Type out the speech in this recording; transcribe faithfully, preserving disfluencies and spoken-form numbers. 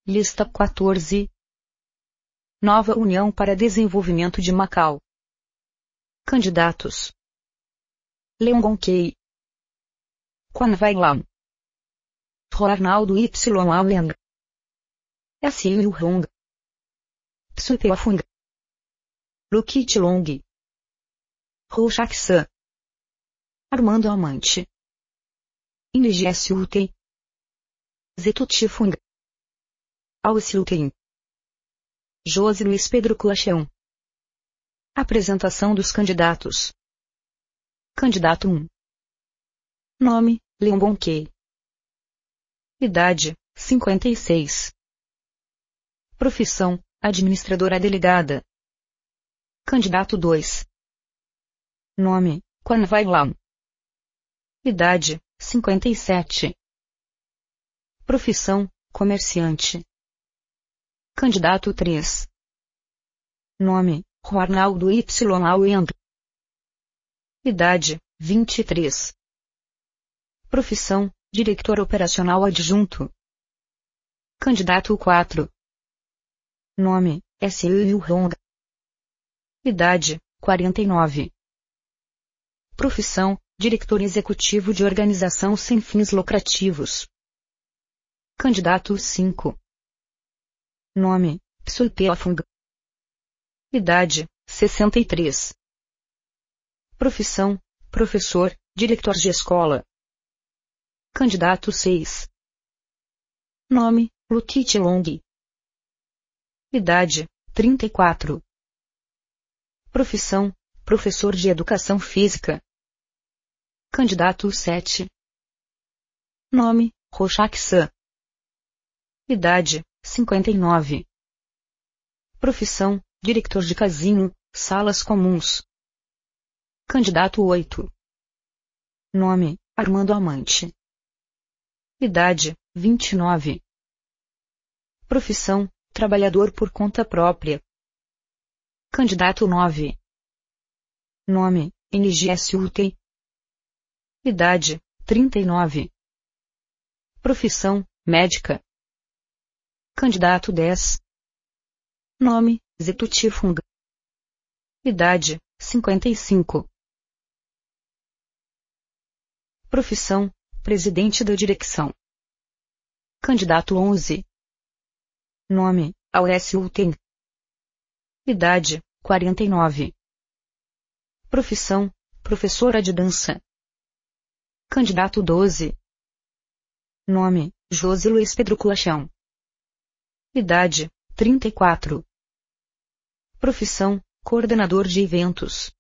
Lista quatorze. Nova União para Desenvolvimento de Macau. Candidatos: Leon Gonkei, Quan Vai Lam, Ronaldo Y Allen, S Yu Hong, Psupeafung, Luki Long, Hu Shaksan, Armando Amante, Inge Sulten, Zetu Tifung, Ao Sulten, José Luiz Pedro Coachão. Apresentação dos candidatos. Candidato um. Nome: Leon Gonkei. Idade: cinquenta e seis. Profissão: administradora delegada. Candidato dois. Nome: Quan Vai Lam. Idade: cinquenta e sete. Profissão: comerciante. Candidato três. Nome: Ronaldo Y Allen. Idade: vinte e três. Profissão: diretor operacional adjunto. Candidato quatro. Nome: S Yu Hong. Idade: quarenta e nove. Profissão: diretor executivo de organização sem fins lucrativos. Candidato cinco. Nome: Psupeafung. Idade: sessenta e três. Profissão: professor, diretor de escola. Candidato seis. Nome: Luki Long. Idade: trinta e quatro. Profissão: professor de educação física. Candidato sete. Nome: Hu Shaksan. Idade: cinquenta e nove. Profissão: diretor de casino, salas comuns. Candidato oito. Nome: Armando Amante. Idade: vinte e nove. Profissão: trabalhador por conta própria. Candidato nove. Nome: Inge Sulten. Idade: trinta e nove. Profissão: médica. Candidato dez. Nome: Zetu Tifung. Idade: cinquenta e cinco. Profissão: presidente da direção. Candidato onze. Nome: Aurélio Sulten. Idade: quarenta e nove. Profissão: professora de dança. Candidato doze. Nome: José Luiz Pedro Coachão. Idade: trinta e quatro. Profissão: coordenador de eventos.